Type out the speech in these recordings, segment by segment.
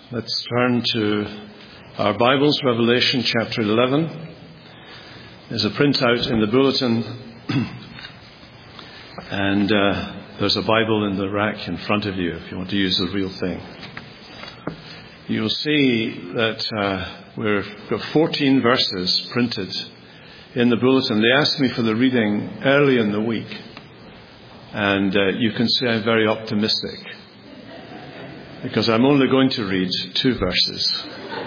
Let's turn to our Bibles, Revelation chapter 11. There's a printout in the bulletin, and there's a Bible in the rack in front of you if you want to use the real thing. You'll see that we've got 14 verses printed in the bulletin. They asked me for the reading early in the week, and you can see I'm very optimistic, because I'm only going to read 2 verses.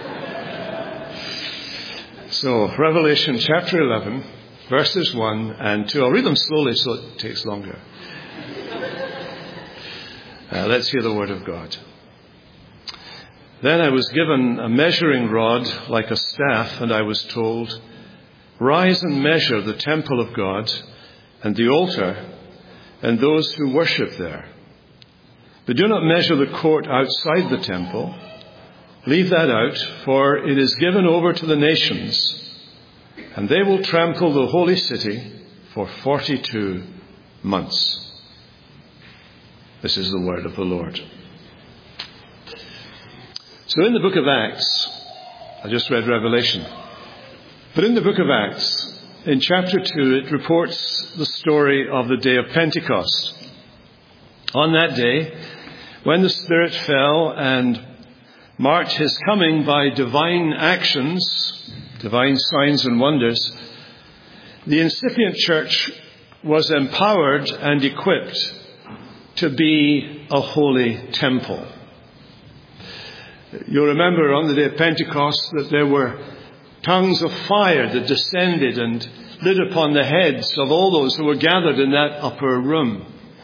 So, Revelation chapter 11, verses 1 and 2. I'll read them slowly so it takes longer. Let's hear the word of God. Then I was given a measuring rod like a staff, and I was told, "Rise and measure the temple of God and the altar and those who worship there. But do not measure the court outside the temple. Leave that out, for it is given over to the nations, and they will trample the holy city for 42 months. This is the word of the Lord. So in the book of Acts, I just read Revelation, but in the book of Acts, in chapter 2, it reports the story of the day of Pentecost. On that day, when the Spirit fell and marked his coming by divine actions, divine signs and wonders, the incipient church was empowered and equipped to be a holy temple. You'll remember on the day of Pentecost that there were tongues of fire that descended and lit upon the heads of all those who were gathered in that upper room.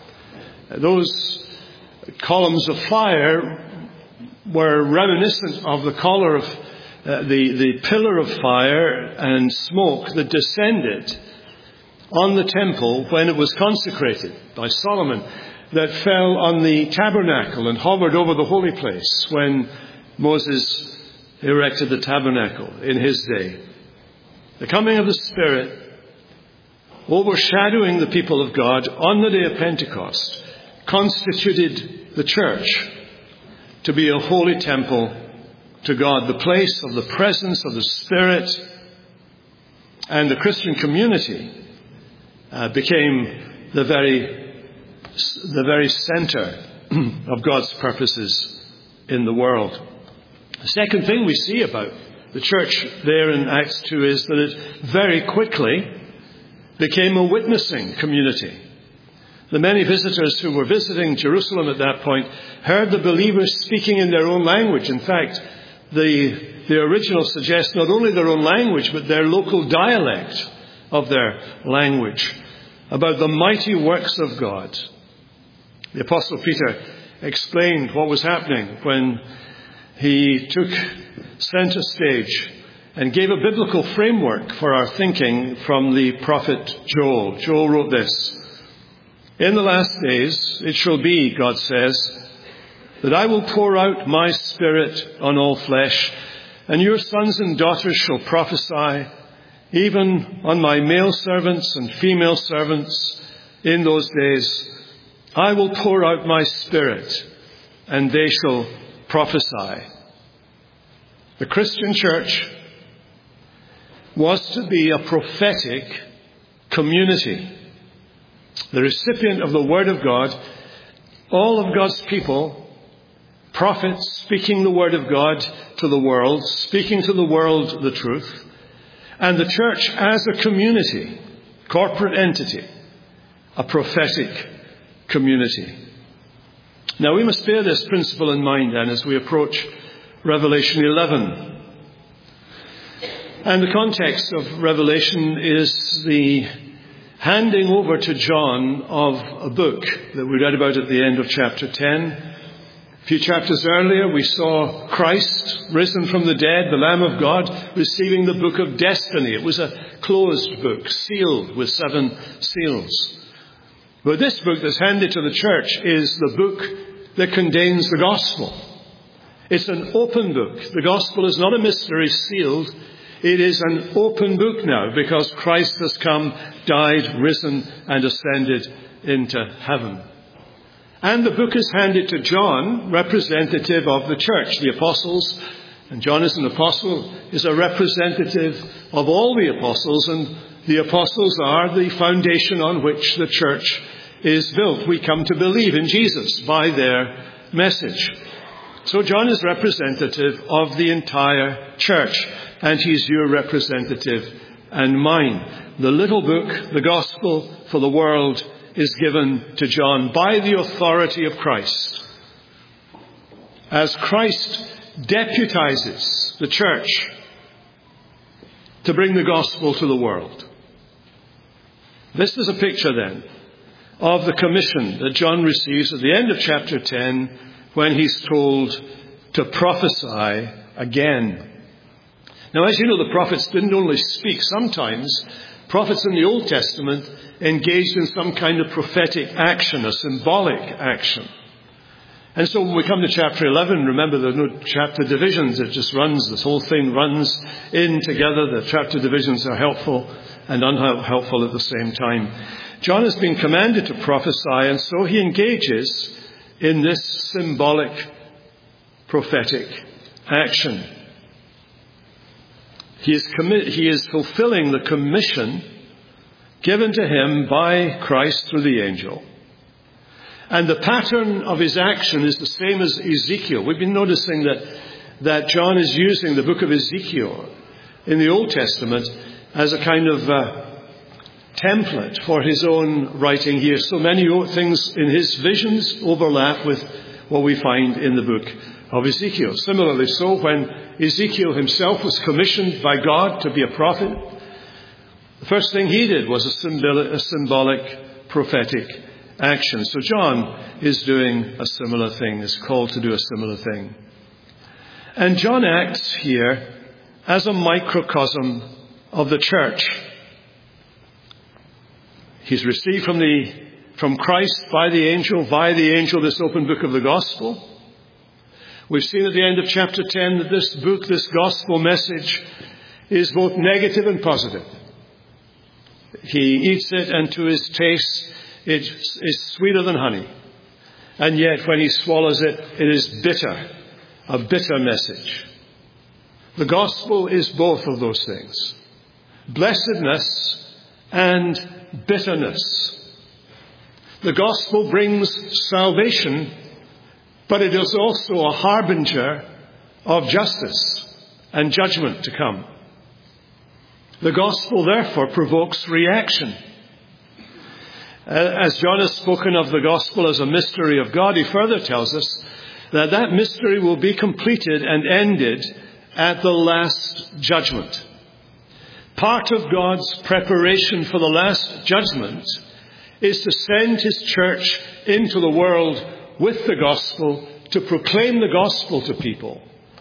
Those columns of fire were reminiscent of the color of the pillar of fire and smoke that descended on the temple when it was consecrated by Solomon, that fell on the tabernacle and hovered over the holy place when Moses erected the tabernacle in his day. The coming of the Spirit overshadowing the people of God on the day of Pentecost constituted the church to be a holy temple to God, the place of the presence of the Spirit, and the Christian community became the very center of God's purposes in the world. The second thing we see about the church there in Acts 2 is that it very quickly became a witnessing community. The many visitors who were visiting Jerusalem at that point heard the believers speaking in their own language. In fact, the original suggests not only their own language, but their local dialect of their language, about the mighty works of God. The Apostle Peter explained what was happening when he took center stage and gave a biblical framework for our thinking from the prophet Joel. Joel wrote this: "In the last days it shall be, God says, that I will pour out my Spirit on all flesh, and your sons and daughters shall prophesy, even on my male servants and female servants. In those days I will pour out my Spirit, and they shall prophesy." The Christian church was to be a prophetic community, the recipient of the Word of God, all of God's people, prophets speaking the Word of God to the world, speaking to the world the truth, and the church as a community, corporate entity, a prophetic community. Now we must bear this principle in mind then as we approach Revelation 11. And the context of Revelation is the handing over to John of a book that we read about at the end of chapter 10. A few chapters earlier, we saw Christ, risen from the dead, the Lamb of God, receiving the book of destiny. It was a closed book, sealed with 7 seals. But this book that's handed to the church is the book that contains the gospel. It's an open book. The gospel is not a mystery sealed. It is an open book now because Christ has come, died, risen, and ascended into heaven. And the book is handed to John, representative of the church, the apostles. And John as an apostle is a representative of all the apostles, and the apostles are the foundation on which the church is built. We come to believe in Jesus by their message. So John is representative of the entire church, and he's your representative and mine. The little book, the gospel for the world, is given to John by the authority of Christ. As Christ deputizes the church to bring the gospel to the world. This is a picture then of the commission that John receives at the end of chapter 10 when he's told to prophesy again. Now, as you know, the prophets didn't only speak. Sometimes prophets in the Old Testament engaged in some kind of prophetic action, a symbolic action. And so when we come to chapter 11, remember there are no chapter divisions. It just runs, this whole thing runs in together. The chapter divisions are helpful and unhelpful at the same time. John has been commanded to prophesy, and so he engages in this symbolic prophetic action. He is fulfilling the commission given to him by Christ through the angel. And the pattern of his action is the same as Ezekiel. We've been noticing that John is using the book of Ezekiel in the Old Testament as a kind of template for his own writing here. So many things in his visions overlap with what we find in the book of Ezekiel. Similarly, so when Ezekiel himself was commissioned by God to be a prophet, the first thing he did was a symbolic prophetic action. So John is doing a similar thing, is called to do a similar thing. And John acts here as a microcosm of the church. He's received from Christ by the angel, via the angel, this open book of the gospel. We've seen at the end of chapter 10 that this book, this gospel message, is both negative and positive. He eats it, and to his taste it is sweeter than honey. And yet when he swallows it, it is bitter, a bitter message. The gospel is both of those things. Blessedness and bitterness. The gospel brings salvation, but it is also a harbinger of justice and judgment to come. The gospel, therefore, provokes reaction. As John has spoken of the gospel as a mystery of God, he further tells us that that mystery will be completed and ended at the last judgment. Part of God's preparation for the last judgment is to send his church into the world with the gospel, to proclaim the gospel to people,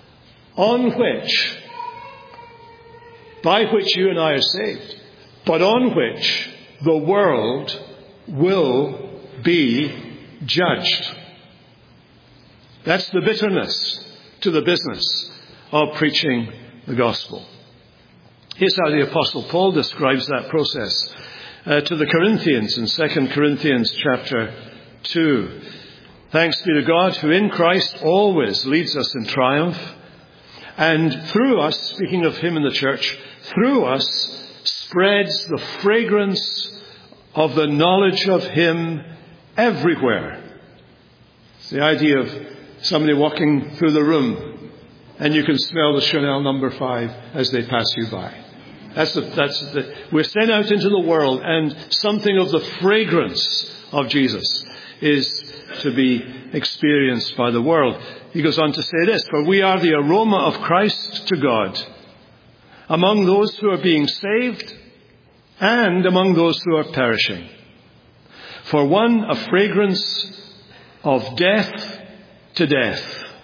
by which you and I are saved, but on which the world will be judged. That's the bitterness to the business of preaching the gospel. Here's how the Apostle Paul describes that process to the Corinthians in 2 Corinthians chapter 2. Thanks be to God who in Christ always leads us in triumph, and through us, speaking of him in the church, through us spreads the fragrance of the knowledge of him everywhere. It's the idea of somebody walking through the room and you can smell the Chanel No. 5 as they pass you by. We're sent out into the world, and something of the fragrance of Jesus is to be experienced by the world. He goes on to say this: for we are the aroma of Christ to God among those who are being saved and among those who are perishing. For one, a fragrance of death to death,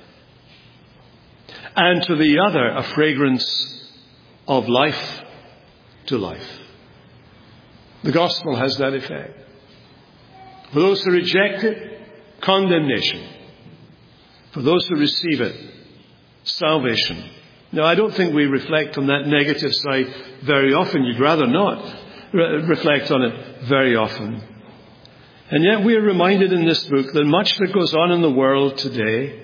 and to the other, a fragrance of life to life. The gospel has that effect. For those who reject it, condemnation. For those who receive it, salvation. Now, I don't think we reflect on that negative side very often. You'd rather not reflect on it very often. And yet we are reminded in this book that much that goes on in the world today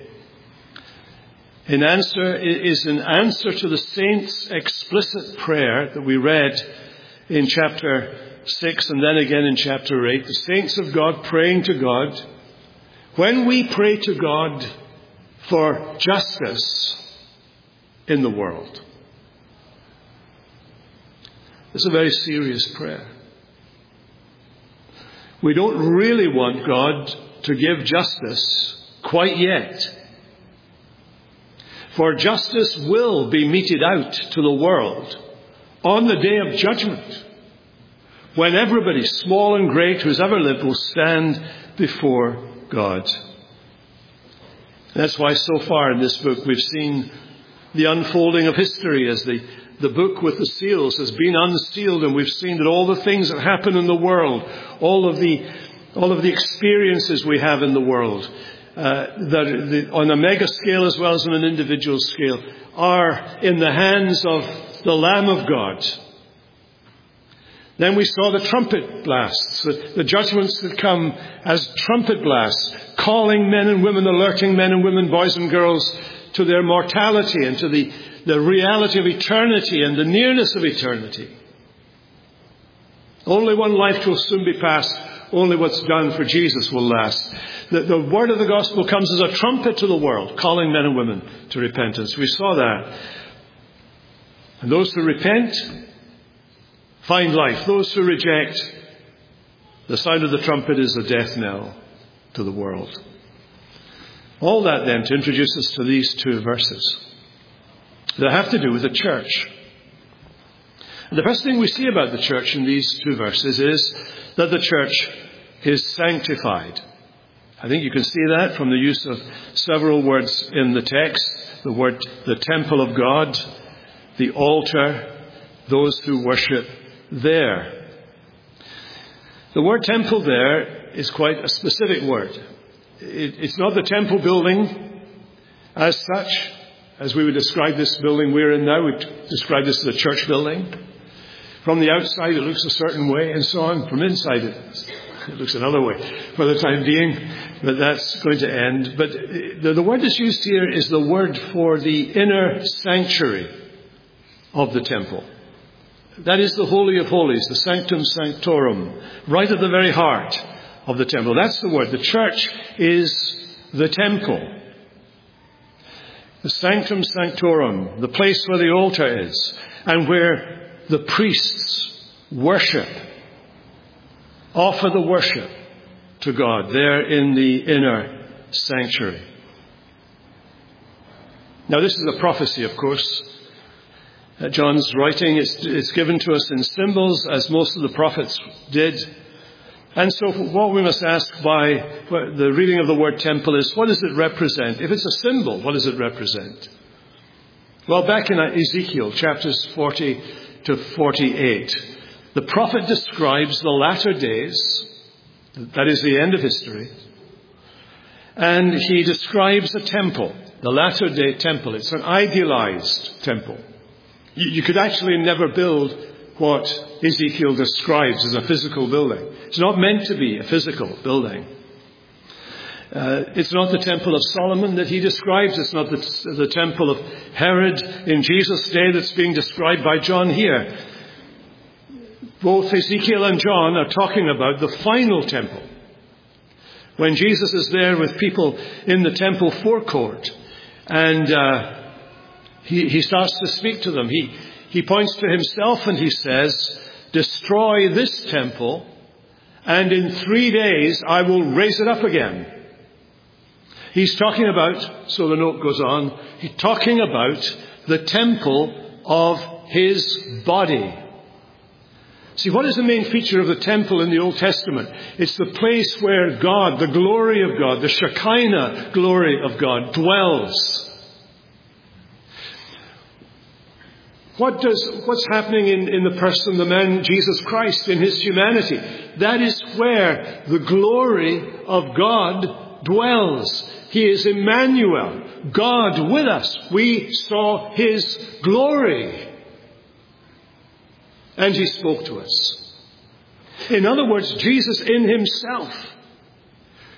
is an answer to the saints' explicit prayer that we read in chapter 6 and then again in chapter 8. The saints of God praying to God. When we pray to God for justice in the world, it's a very serious prayer. We don't really want God to give justice quite yet. For justice will be meted out to the world on the day of judgment, when everybody, small and great, who's ever lived, will stand before God. That's why so far in this book we've seen the unfolding of history as the book with the seals has been unsealed, and we've seen that all the things that happen in the world, all of the experiences we have in the world, that on a mega scale as well as on an individual scale, are in the hands of the Lamb of God. Then we saw the trumpet blasts, the judgments that come as trumpet blasts, calling men and women, alerting men and women, boys and girls, to their mortality and to the reality of eternity and the nearness of eternity. Only one life will soon be passed. Only what's done for Jesus will last. The word of the gospel comes as a trumpet to the world, calling men and women to repentance. We saw that. And those who repent find life. Those who reject, the sound of the trumpet is a death knell to the world. All that then to introduce us to these two verses that have to do with the church. And the first thing we see about the church in these two verses is that the church is sanctified. I think you can see that from the use of several words in the text. The word, the temple of God, the altar, those who worship there. The word temple there is quite a specific word. It's not the temple building as such, as we would describe this building we're in now. We describe this as a church building. From the outside it looks a certain way and so on. From inside it looks another way for the time being, but that's going to end. But the word that's used here is the word for the inner sanctuary of the temple. That is the Holy of Holies, the Sanctum Sanctorum, right at the very heart of the temple. That's the word. The church is the temple. The Sanctum Sanctorum, the place where the altar is and where the priests worship, offer the worship to God there in the inner sanctuary. Now this is a prophecy, of course. John's writing, it's given to us in symbols, as most of the prophets did. And so what we must ask by the reading of the word temple is, what does it represent? If it's a symbol, what does it represent? Well, back in Ezekiel chapters 40 to 48, the prophet describes the latter days, that is the end of history, and he describes a temple, the latter day temple. It's an idealized temple. You could actually never build what Ezekiel describes as a physical building. It's not meant to be a physical building. It's not the temple of Solomon that he describes. It's not the temple of Herod in Jesus' day that's being described by John here. Both Ezekiel and John are talking about the final temple. When Jesus is there with people in the temple forecourt and he starts to speak to them. He points to himself and he says, "Destroy this temple, and in 3 days I will raise it up again." He's talking about, so the note goes on, he's talking about the temple of his body. See, what is the main feature of the temple in the Old Testament? It's the place where God, the glory of God, the Shekinah glory of God dwells. What's happening in the person, the man Jesus Christ, in his humanity? That is where the glory of God dwells. He is Emmanuel, God with us. We saw his glory. And he spoke to us. In other words, Jesus in himself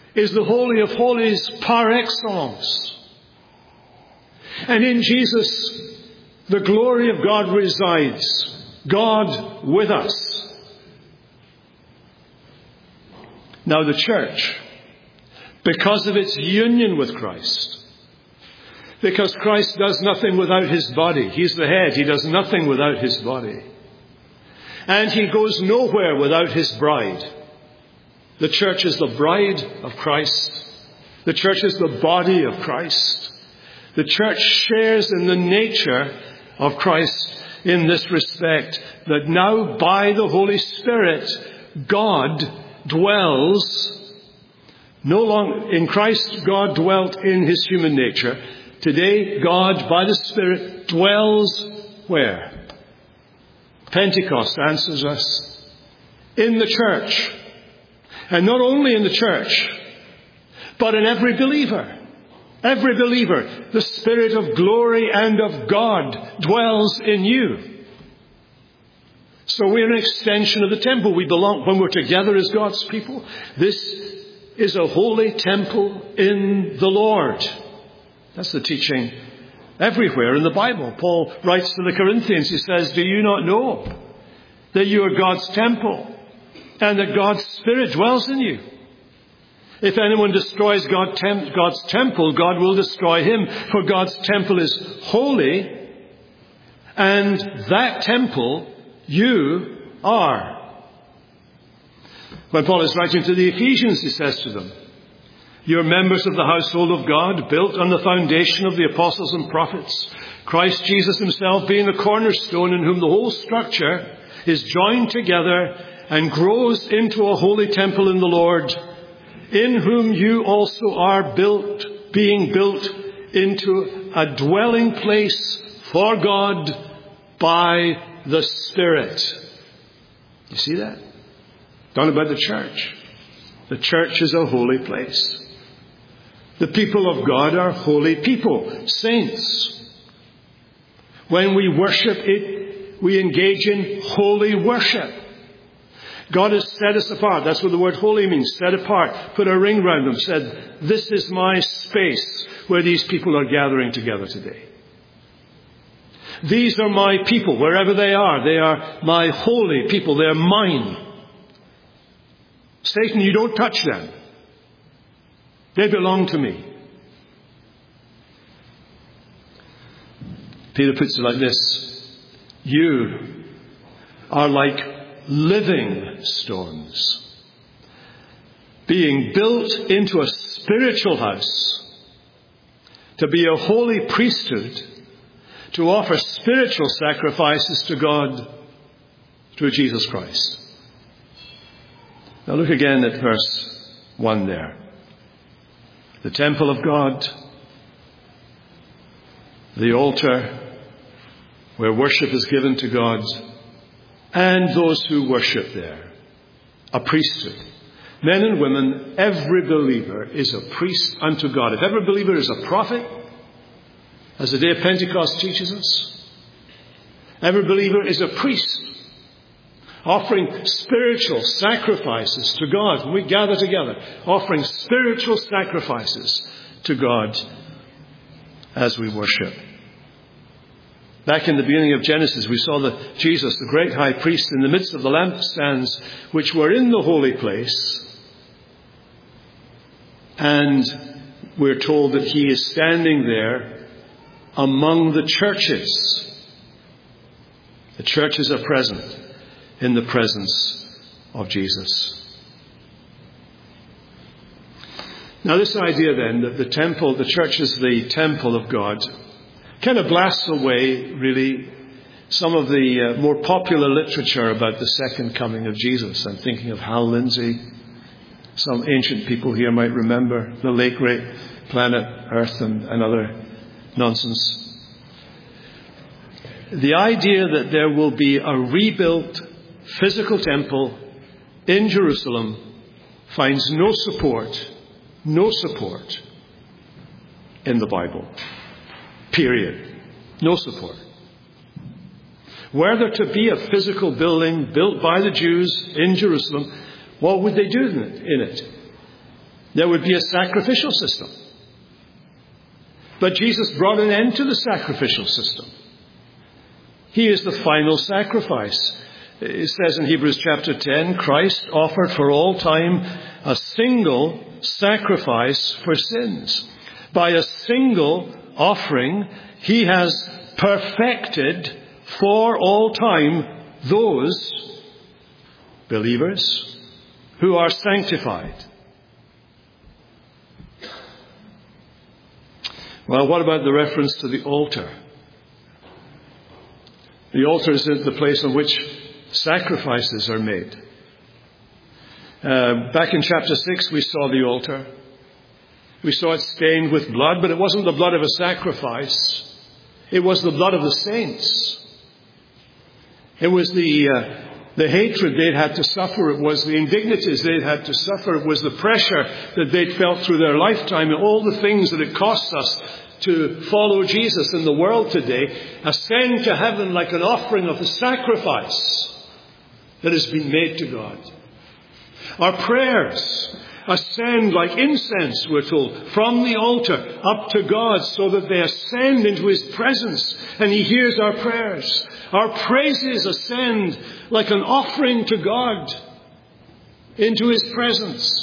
is the Holy of Holies par excellence. And in Jesus, the glory of God resides. God with us. Now the church, because of its union with Christ, because Christ does nothing without his body. He's the head. He does nothing without his body. And he goes nowhere without his bride. The church is the bride of Christ. The church is the body of Christ. The church shares in the nature of Christ in this respect, that now by the Holy Spirit, God dwells, no longer in Christ, God dwelt in his human nature. Today, God, by the Spirit, dwells where? Pentecost answers us. In the church. And not only in the church, but in every believer. Every believer. The Spirit of glory and of God dwells in you. So we're an extension of the temple. We belong, when we're together as God's people, this is a holy temple in the Lord. That's the teaching everywhere in the Bible. Paul writes to the Corinthians, he says, do you not know that you are God's temple and that God's Spirit dwells in you? If anyone destroys God's temple, God will destroy him, for God's temple is holy, and that temple you are. When Paul is writing to the Ephesians, he says to them, you're members of the household of God, built on the foundation of the apostles and prophets, Christ Jesus himself being the cornerstone, in whom the whole structure is joined together and grows into a holy temple in the Lord, in whom you also are being built into a dwelling place for God by the Spirit. You see that? Talking about the church. The church is a holy place. The people of God are holy people, saints. When we worship it, we engage in holy worship. God has set us apart. That's what the word holy means, set apart. Put a ring round them, said, this is my space where these people are gathering together today. These are my people, wherever they are. They are my holy people. They're mine. Satan, you don't touch them. They belong to me. Peter puts it like this. You are like living stones, being built into a spiritual house, to be a holy priesthood, to offer spiritual sacrifices to God through Jesus Christ. Now look again at verse 1 there. The temple of God, the altar where worship is given to God, and those who worship there. A priesthood. Men and women, every believer is a priest unto God. If every believer is a prophet, as the day of Pentecost teaches us, every believer is a priest, offering spiritual sacrifices to God. When we gather together, offering spiritual sacrifices to God as we worship. Back in the beginning of Genesis, we saw Jesus, the great high priest, in the midst of the lampstands which were in the holy place. And we're told that he is standing there among the churches. The churches are present in the presence of Jesus. Now this idea then that the temple, the church is the temple of God, kind of blasts away really some of the more popular literature about the second coming of Jesus. I'm thinking of Hal Lindsey. Some ancient people here might remember the late great Planet Earth and other nonsense. The idea that there will be a rebuilt physical temple in Jerusalem finds no support in the Bible. Period. No support. Were there to be a physical building built by the Jews in Jerusalem, what would they do in it? There would be a sacrificial system. But Jesus brought an end to the sacrificial system. He is the final sacrifice. It says in Hebrews chapter 10, Christ offered for all time a single sacrifice for sins. By a single offering, he has perfected for all time those believers who are sanctified. Well, what about the reference to the altar? The altar is the place on which sacrifices are made. Back in chapter 6, we saw the altar. We saw it stained with blood, but it wasn't the blood of a sacrifice. It was the blood of the saints. It was the hatred they'd had to suffer. It was the indignities they'd had to suffer. It was the pressure that they'd felt through their lifetime, and all the things that it cost us to follow Jesus in the world today ascend to heaven like an offering of a sacrifice that has been made to God. Our prayers ascend like incense, we're told, from the altar up to God, so that they ascend into his presence and he hears our prayers. Our praises ascend like an offering to God into his presence.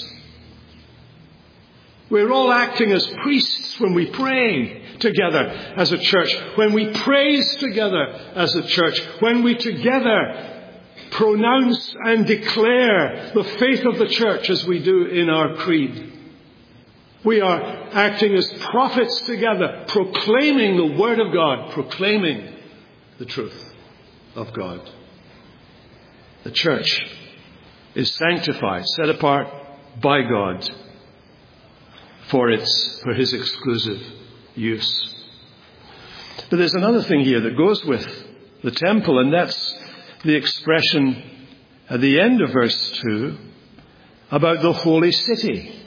We're all acting as priests when we pray together as a church, when we praise together as a church, when we together pronounce and declare the faith of the church as we do in our creed. We are acting as prophets together, proclaiming the word of God, proclaiming the truth of God. The church is sanctified, set apart by God for his exclusive use. But there's another thing here that goes with the temple, and that's the expression at the end of verse 2 about the holy city.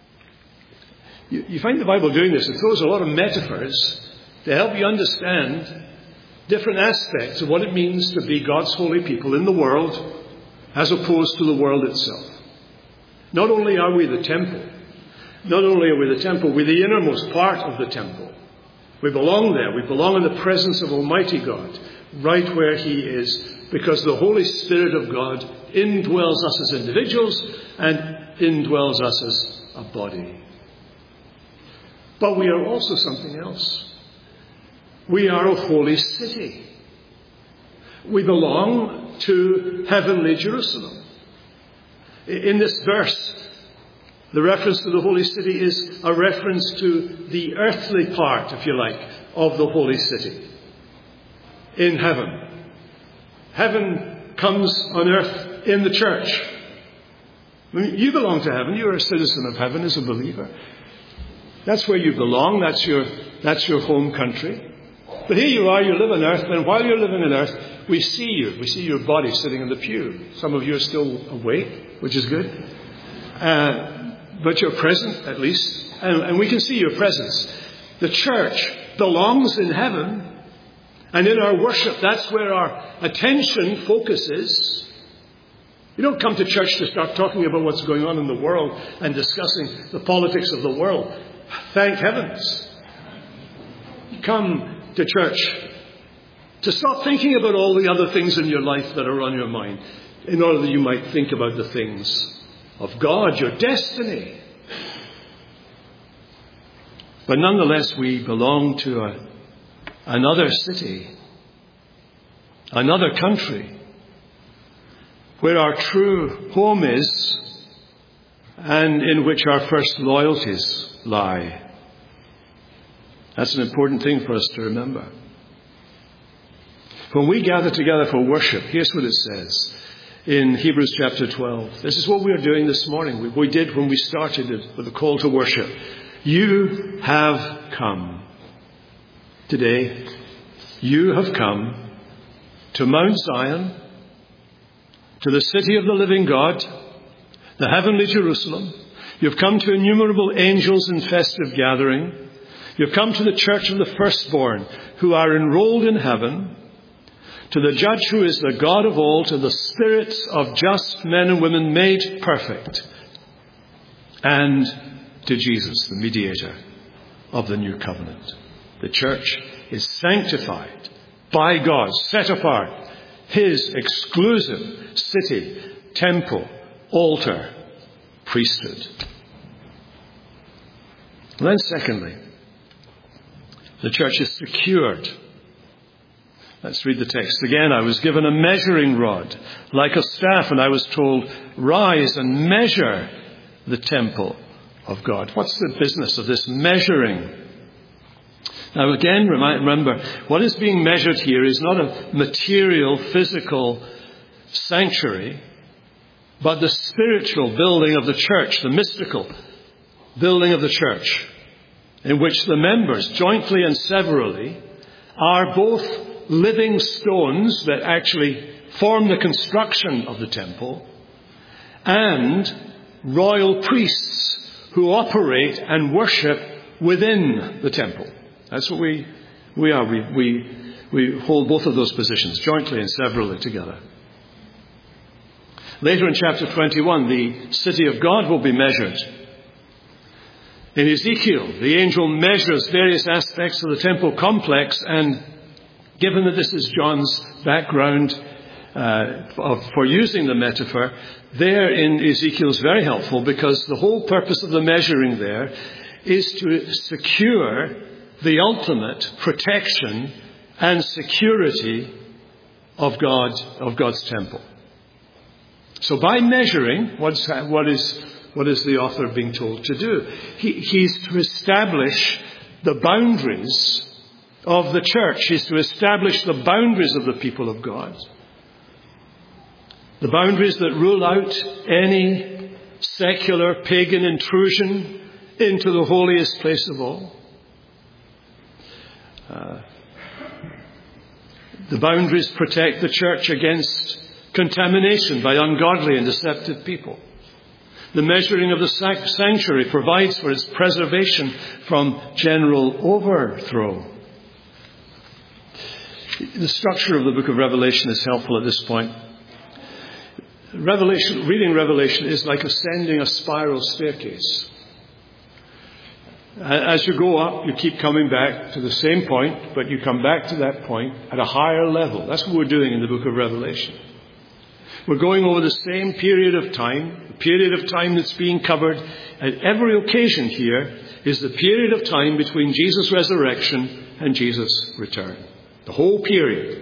You find the Bible doing this. It throws a lot of metaphors to help you understand different aspects of what it means to be God's holy people in the world as opposed to the world itself. Not only are we the temple, we're the innermost part of the temple. We belong there. We belong in the presence of Almighty God, right where he is, because the Holy Spirit of God indwells us as individuals and indwells us as a body. But we are also something else. We are a holy city. We belong to heavenly Jerusalem. In this verse, the reference to the holy city is a reference to the earthly part, if you like, of the holy city in heaven. Heaven comes on earth in the church. I mean, you belong to heaven. You're a citizen of heaven as a believer. That's where you belong. That's your home country. But here you are, you live on earth, and while you're living on earth, we see you. We see your body sitting in the pew. Some of you are still awake, which is good. But you're present, at least. And we can see your presence. The church belongs in heaven. And in our worship, that's where our attention focuses. You don't come to church to start talking about what's going on in the world and discussing the politics of the world. Thank heavens. You come to church to stop thinking about all the other things in your life that are on your mind, in order that you might think about the things of God, your destiny. But nonetheless, we belong to another city, another country, where our true home is and in which our first loyalties lie. That's an important thing for us to remember. When we gather together for worship, here's what it says in Hebrews chapter 12. This is what we are doing this morning. We did when we started it with a call to worship. You have come. Today, you have come to Mount Zion, to the city of the living God, the heavenly Jerusalem. You've come to innumerable angels in festive gathering. You've come to the church of the firstborn who are enrolled in heaven, to the judge who is the God of all, to the spirits of just men and women made perfect, and to Jesus, the mediator of the new covenant. The church is sanctified by God, set apart, his exclusive city, temple, altar, priesthood. And then secondly, the church is secured. Let's read the text again. I was given a measuring rod like a staff, and I was told, rise and measure the temple of God. What's the business of this measuring? Now again, remember, what is being measured here is not a material, physical sanctuary, but the spiritual building of the church, the mystical building of the church, in which the members, jointly and severally, are both living stones that actually form the construction of the temple, and royal priests who operate and worship within the temple. That's what we are. We hold both of those positions, jointly and severally together. Later in chapter 21, the city of God will be measured. In Ezekiel, the angel measures various aspects of the temple complex, and given that this is John's background for using the metaphor, there in Ezekiel is very helpful, because the whole purpose of the measuring there is to secure the ultimate protection and security of God's temple. So by measuring, what is the author being told to do? He's to establish the boundaries of the church. He's to establish the boundaries of the people of God. The boundaries that rule out any secular pagan intrusion into the holiest place of all. The boundaries protect the church against contamination by ungodly and deceptive people. The measuring of the sanctuary provides for its preservation from general overthrow. The structure of the book of Revelation is helpful at this point. Reading Revelation is like ascending a spiral staircase. As you go up, you keep coming back to the same point, but you come back to that point at a higher level. That's what we're doing in the book of Revelation. We're going over the same period of time. The period of time that's being covered at every occasion here is the period of time between Jesus' resurrection and Jesus' return. The whole period.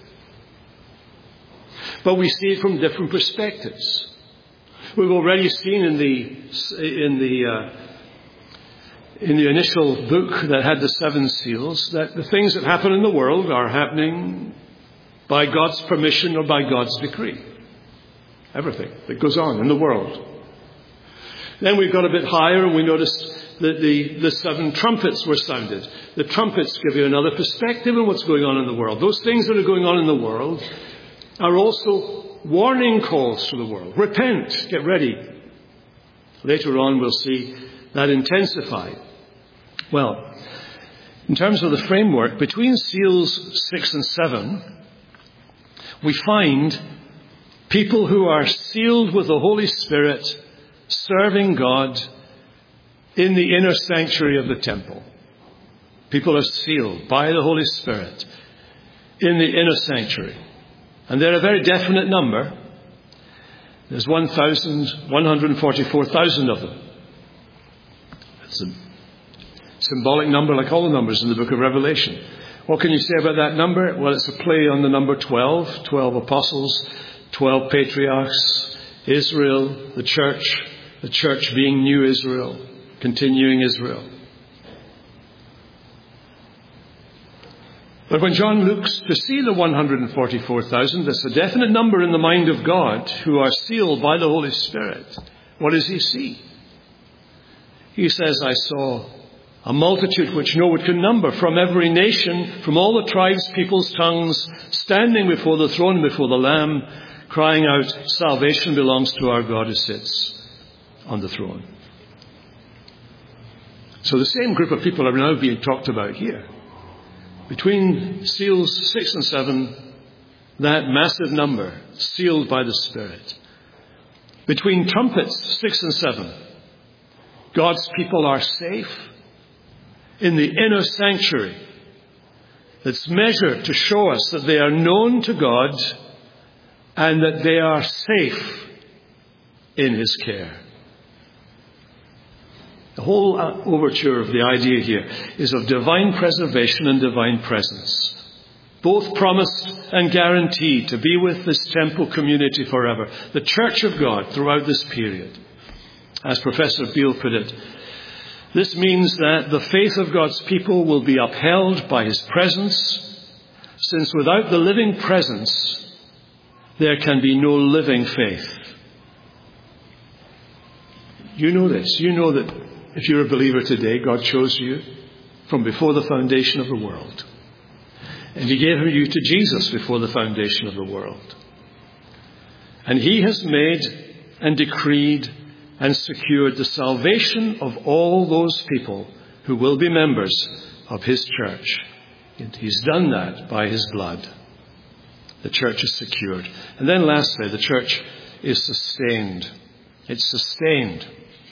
But we see it from different perspectives. We've already seen in the initial book that had the 7 seals that the things that happen in the world are happening by God's permission or by God's decree. Everything that goes on in the world. Then we got a bit higher and we noticed that the 7 trumpets were sounded. The trumpets give you another perspective on what's going on in the world. Those things that are going on in the world are also warning calls to the world. Repent, get ready. Later on we'll see that intensified. Well, in terms of the framework, between seals 6 and 7, we find people who are sealed with the Holy Spirit serving God in the inner sanctuary of the temple. People are sealed by the Holy Spirit in the inner sanctuary. And they're a very definite number. There's 144,000 of them. It's a symbolic number like all the numbers in the book of Revelation. What can you say about that number? Well, it's a play on the number 12. 12 apostles, 12 patriarchs, Israel, the church being new Israel, continuing Israel. But when John looks to see the 144,000, that's a definite number in the mind of God who are sealed by the Holy Spirit. What does he see? He says, I saw a multitude which no one can number, from every nation, from all the tribes, peoples, tongues, standing before the throne and before the Lamb, crying out, salvation belongs to our God who sits on the throne. So the same group of people are now being talked about here. Between seals 6 and 7, that massive number, sealed by the Spirit. Between trumpets 6 and 7, God's people are safe in the inner sanctuary that's measured to show us that they are known to God and that they are safe in His care. The whole overture of the idea here is of divine preservation and divine presence, both promised and guaranteed to be with this temple community forever, the Church of God throughout this period. As Professor Beale put it, this means that the faith of God's people will be upheld by His presence, since without the living presence, there can be no living faith. You know this. You know that if you're a believer today, God chose you from before the foundation of the world. And He gave you to Jesus before the foundation of the world. And He has made and decreed and secured the salvation of all those people who will be members of His church. And He's done that by His blood. The church is secured. And then lastly, the church is sustained. It's sustained.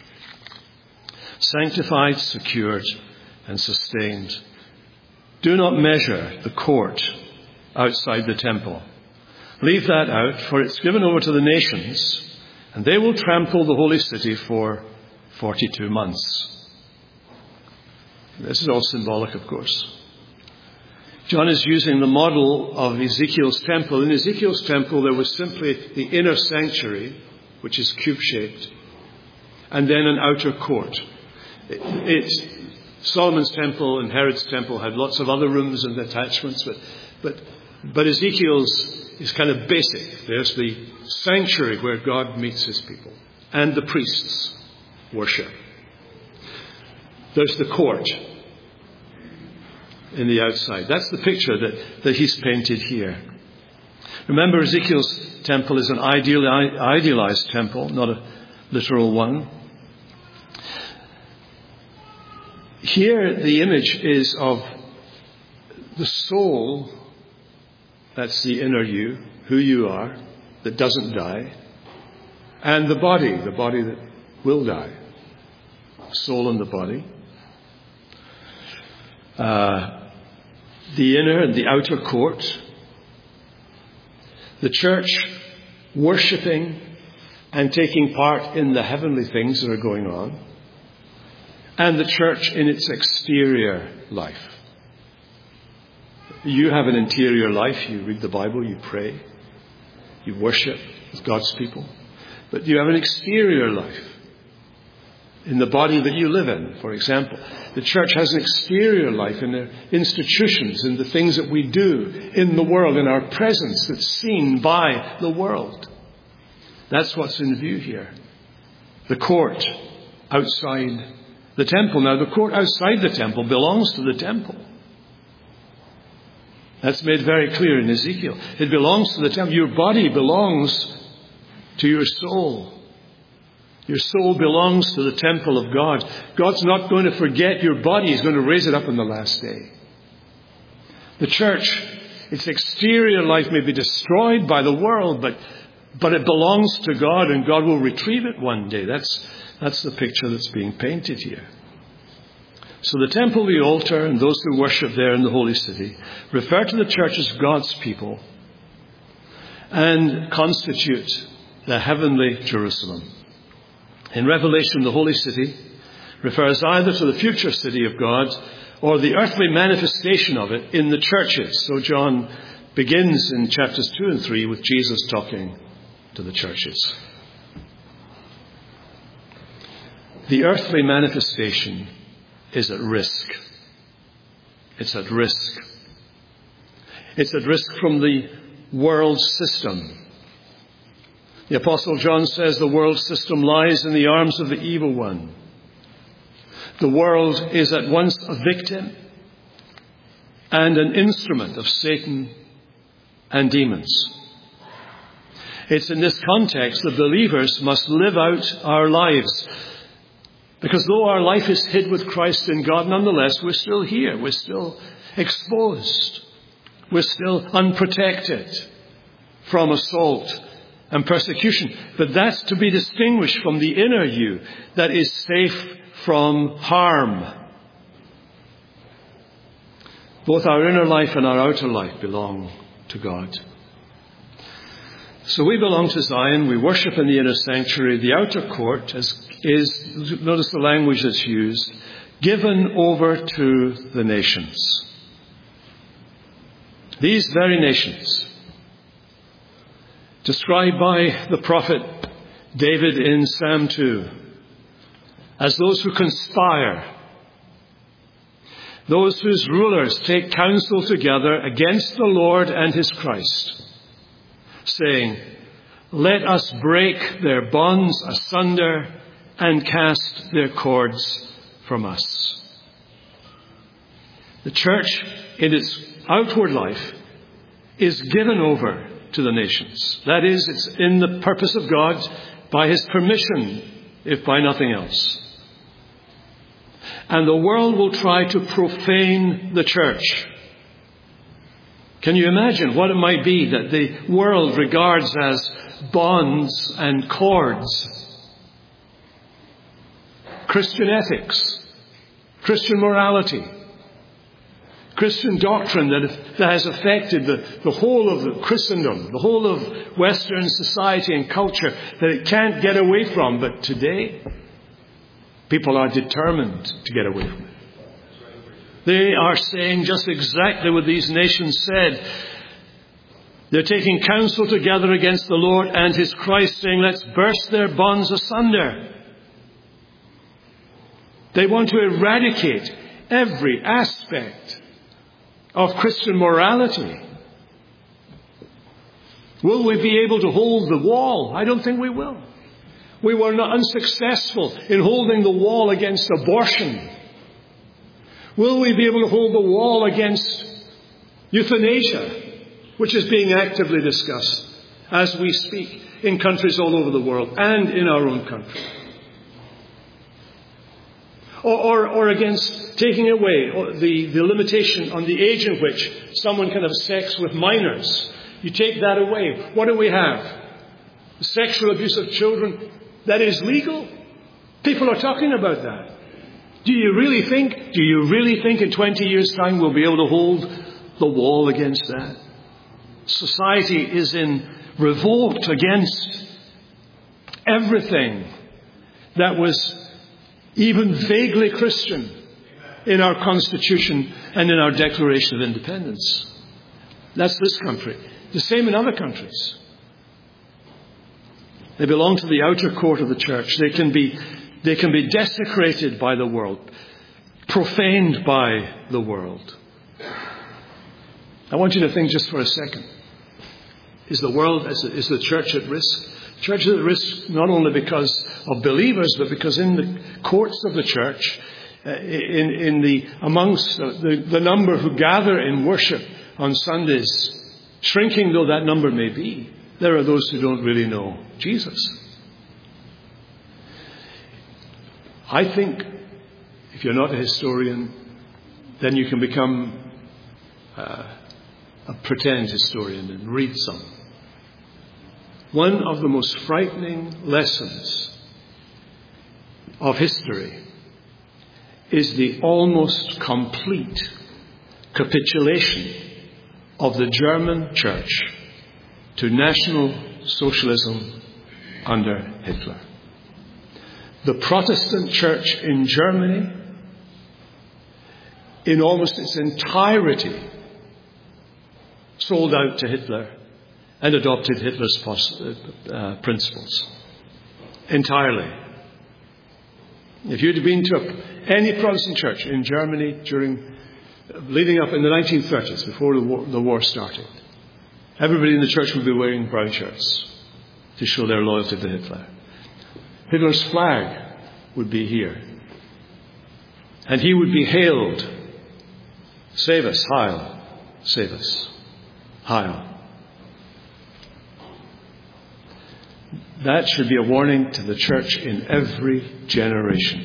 Sanctified, secured, and sustained. Do not measure the court outside the temple. Leave that out, for it's given over to the nations, and they will trample the holy city for 42 months. This is all symbolic, of course. John is using the model of Ezekiel's temple. In Ezekiel's temple, there was simply the inner sanctuary, which is cube-shaped, and then an outer court. Solomon's temple and Herod's temple had lots of other rooms and attachments, but Ezekiel's is kind of basic. There's the sanctuary where God meets His people, and the priests worship. There's the court in the outside. That's the picture that he's painted here. Remember, Ezekiel's temple is an idealized temple, not a literal one. Here, the image is of the soul, that's the inner you, who you are, that doesn't die, and the body that will die, soul and the body. The inner and the outer court, the church worshipping and taking part in the heavenly things that are going on, and the church in its exterior life. You have an interior life. You read the Bible, you pray, you worship with God's people. But you have an exterior life in the body that you live in, for example. The church has an exterior life in the institutions, in the things that we do in the world, in our presence that's seen by the world. That's what's in view here. The court outside the temple. Now, the court outside the temple belongs to the temple. That's made very clear in Ezekiel. It belongs to the temple. Your body belongs to your soul. Your soul belongs to the temple of God. God's not going to forget your body. He's going to raise it up on the last day. The church, its exterior life may be destroyed by the world, but it belongs to God, and God will retrieve it one day. That's the picture that's being painted here. So the temple, the altar, and those who worship there in the holy city refer to the church as God's people and constitute the heavenly Jerusalem. In Revelation, the holy city refers either to the future city of God or the earthly manifestation of it in the churches. So John begins in chapters 2 and 3 with Jesus talking to the churches. The earthly manifestation is at risk. It's at risk. It's at risk from the world system. The Apostle John says the world system lies in the arms of the evil one. The world is at once a victim and an instrument of Satan and demons. It's in this context that believers must live out our lives. Because though our life is hid with Christ in God, nonetheless, we're still here. We're still exposed. We're still unprotected from assault and persecution. But that's to be distinguished from the inner you that is safe from harm. Both our inner life and our outer life belong to God. So we belong to Zion. We worship in the inner sanctuary. The outer court is, notice the language that's used, given over to the nations. These very nations, described by the prophet David in Psalm 2, as those who conspire, those whose rulers take counsel together against the Lord and his Christ, saying, "Let us break their bonds asunder and cast their cords from us." The church, in its outward life, is given over to the nations. That is, it's in the purpose of God, by his permission, if by nothing else. And the world will try to profane the church. Can you imagine what it might be that the world regards as bonds and cords? Christian ethics, Christian morality, Christian doctrine that has affected the whole of Christendom, the whole of Western society and culture, that it can't get away from. But today, people are determined to get away from it. They are saying just exactly what these nations said. They're taking counsel together against the Lord and his Christ, saying, "Let's burst their bonds asunder." They want to eradicate every aspect of Christian morality. Will we be able to hold the wall? I don't think we will. We were not unsuccessful in holding the wall against abortion. Will we be able to hold the wall against euthanasia, which is being actively discussed as we speak in countries all over the world and in our own country? Or against taking away the limitation on the age in which someone can have sex with minors. You take that away. What do we have? Sexual abuse of children that is legal. People are talking about that. Do you really think in 20 years' time we'll be able to hold the wall against that? Society is in revolt against everything that was even vaguely Christian in our Constitution and in our Declaration of Independence. That's this country. The same in other countries. They belong to the outer court of the church. They can be desecrated by the world, profaned by the world. I want you to think just for a second. Is the church at risk? The church is at risk not only because of believers, but because in the courts of the church, amongst the number who gather in worship on Sundays, shrinking though that number may be, there are those who don't really know Jesus. I think if you're not a historian, then you can become a pretend historian and read some. One of the most frightening lessons of history is the almost complete capitulation of the German church to National Socialism under Hitler. The Protestant church in Germany, in almost its entirety, sold out to Hitler and adopted Hitler's principles. Entirely. If you'd been to any Protestant church in Germany leading up in the 1930s, before the war started, everybody in the church would be wearing brown shirts to show their loyalty to Hitler. Hitler's flag would be here. And he would be hailed, "Save us, Heil, save us, Heil." That should be a warning to the church in every generation.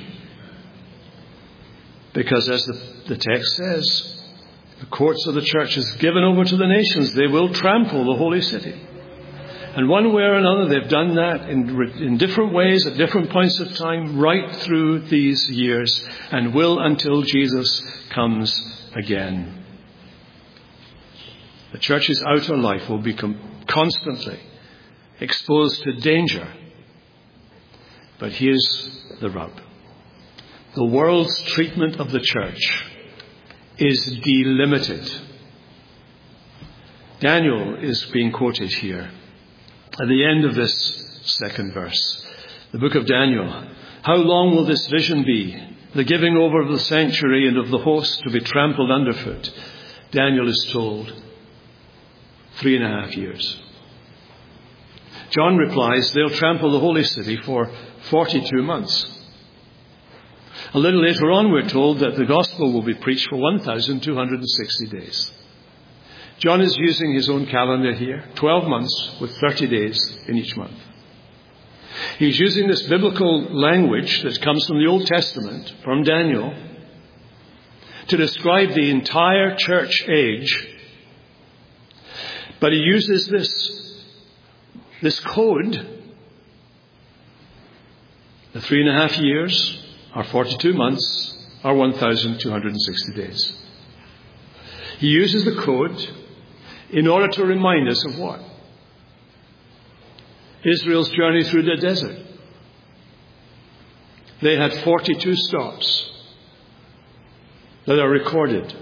Because as the text says, the courts of the church is given over to the nations. They will trample the holy city. And one way or another, they've done that in different ways at different points of time right through these years, and will until Jesus comes again. The church's outer life will become constantly exposed to danger. But here's the rub. The world's treatment of the church is delimited. Daniel is being quoted here at the end of this second verse. The book of Daniel. How long will this vision be? The giving over of the sanctuary and of the host to be trampled underfoot. Daniel is told 3.5 years. John replies, they'll trample the holy city for 42 months. A little later on, we're told that the gospel will be preached for 1,260 days. John is using his own calendar here, 12 months with 30 days in each month. He's using this biblical language that comes from the Old Testament, from Daniel, to describe the entire church age. But he uses this code. The 3.5 years are 42 months, are 1,260 days. He uses the code in order to remind us of what? Israel's journey through the desert. They had 42 stops that are recorded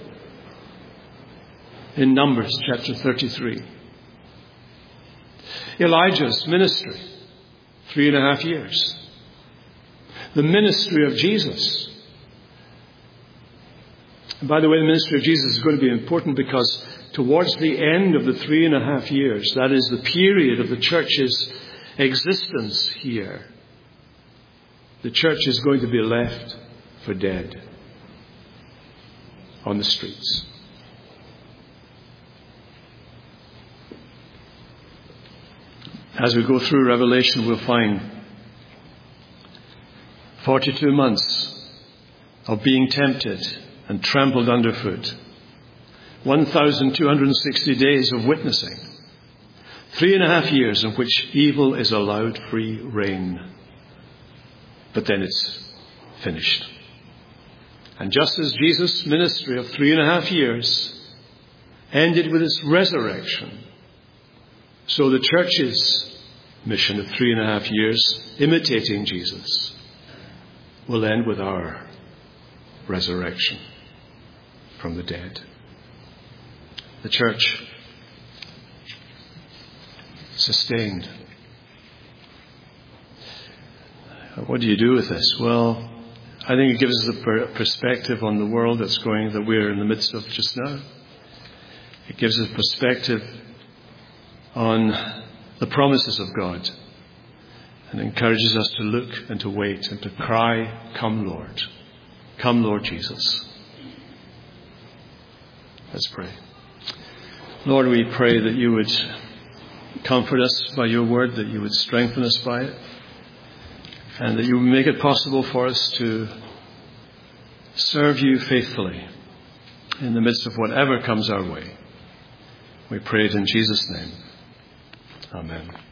in Numbers chapter 33. Elijah's ministry, 3.5 years. The ministry of Jesus. And by the way, the ministry of Jesus is going to be important because towards the end of the 3.5 years, that is the period of the church's existence here, the church is going to be left for dead on the streets. As we go through Revelation, we'll find 42 months of being tempted and trampled underfoot. 1,260 days of witnessing. 3.5 years in which evil is allowed free rein. But then it's finished. And just as Jesus' ministry of 3.5 years ended with his resurrection, so the church's mission of 3.5 years, imitating Jesus, will end with our resurrection from the dead. The church sustained. What do you do with this? Well, I think it gives us a perspective on the world that we're in the midst of just now. It gives us perspective on the promises of God, and encourages us to look and to wait and to cry, come Lord Jesus. Let's pray. Lord, we pray that you would comfort us by your word, that you would strengthen us by it, and that you would make it possible for us to serve you faithfully in the midst of whatever comes our way. We pray it in Jesus' name. Amen.